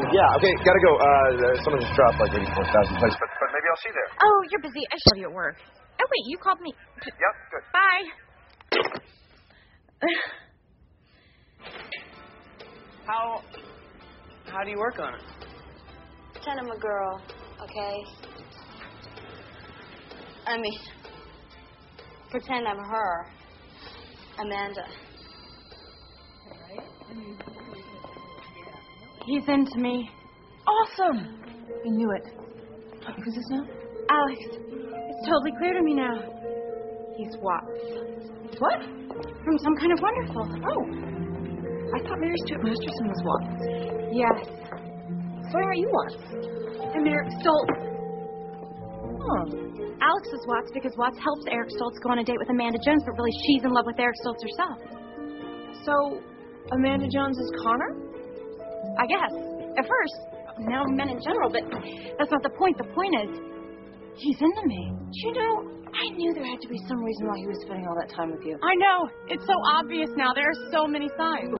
Yeah, okay, gotta go. Someone just dropped like 84,000 plates, but maybe I'll see you there. Oh, you're busy. I should be at work. Oh, wait, you called me. Yep, good. Bye. How do you work on it? Pretend I'm a girl, okay? I mean, pretend I'm her, Amanda. He's into me. Awesome. I knew it. Who's this now? Alex, it's totally clear to me now. He's Watts. What? From Some Kind of Wonderful. Oh. I thought Mary Stuart Masterson was Watts. Yes. So why are you Watts? I'm Eric Stoltz. Huh. Alex is Watts because Watts helps Eric Stoltz go on a date with Amanda Jones, but really she's in love with Eric Stoltz herself. So, Amanda Jones is Connor? I guess. At first. Now men in general, but that's not the point. The point is, he's into me. You know, I knew there had to be some reason why he was spending all that time with you. I know. It's so obvious now. There are so many signs.